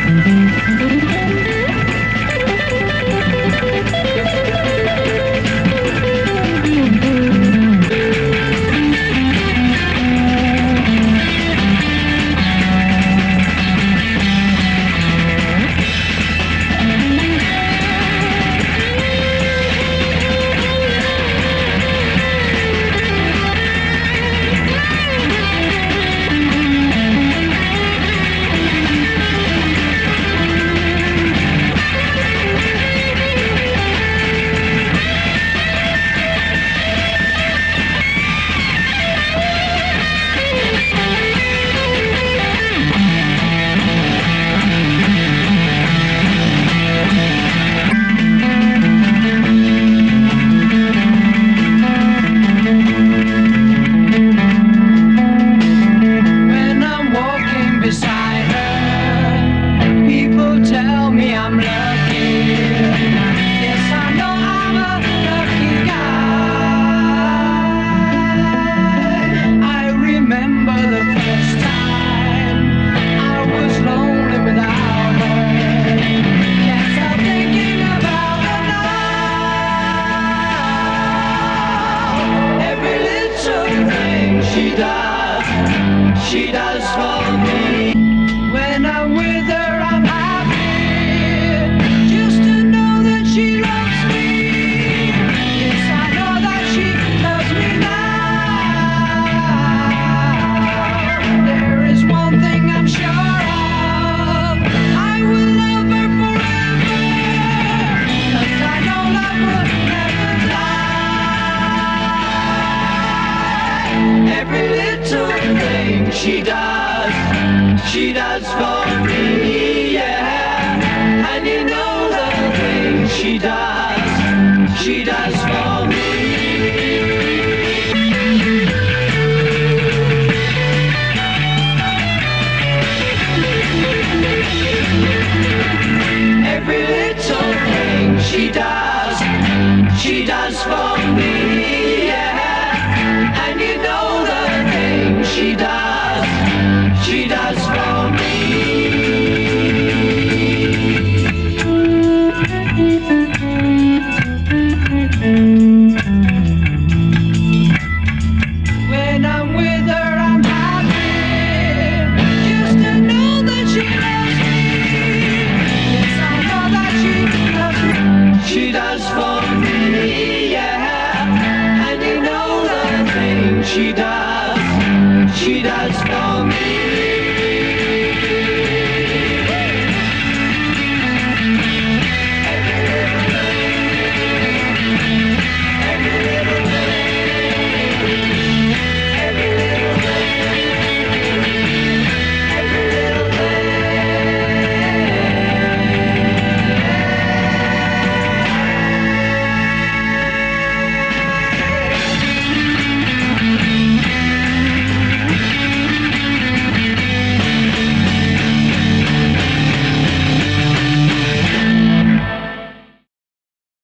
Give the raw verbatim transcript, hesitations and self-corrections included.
She does, she does for me, yeah. And you know the things she does, she does for me. Every little thing she does, she does for me, yeah. And you know the things she does, she does for me. When I'm with her, I'm happy, just to know that she loves me. Yes, I know that she loves me. She does for me, yeah. And you know the things she does, she does for me.